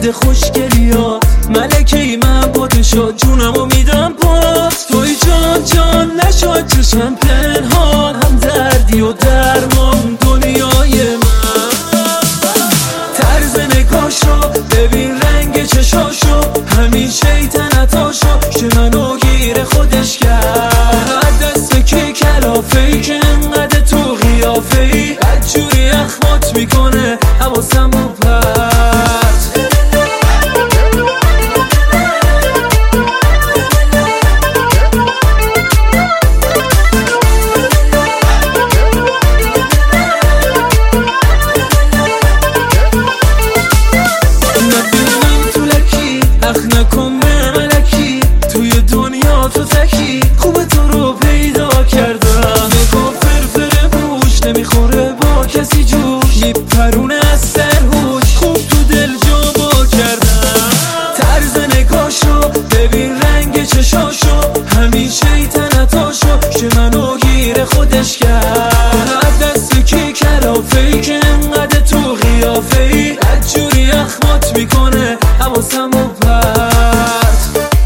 خوشگلیات ملکه‌ای من پادشاه جونمو میدم پات توی جان جان نشد چشم پنهان هم دردی و درمان دنیای من طرز نگاشو ببین رنگ چشاشو همین شیطنتاشو که منو گیر خودش کرد دست که کلافه‌ای که انقدر تو قیافه‌ای بدجوری اخمات میکنه حواسم رو پرت نبینم تو لکی اخ نکن به ملکی توی دنیا تو تکی خوب تو رو پیدا کردم نگاه فرفر بوش نمیخوره با کسی جوش میپرونه از سرهوش خوب تو دل جا با کردم طرز نگاشو ببین رنگ چشاشو همین شیطنتاشو که منو گیر خودش کرد دستی که کلافه‌ای که انقدر تو قیافه‌ای بدجوری اخمات میکنه حواسم رو پرت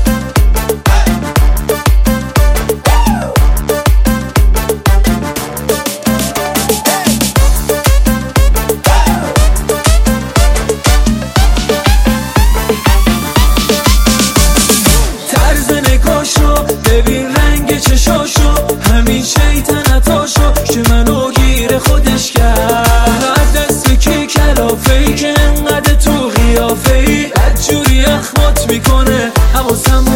طرز نگاشو ببین رنگ چشاشو همین شیطنتاشو که منو گیر خودش کرد دستی که کلافه‌ای که انقدر تو قیافه‌ای بدجوری اخمات میکنه حواسم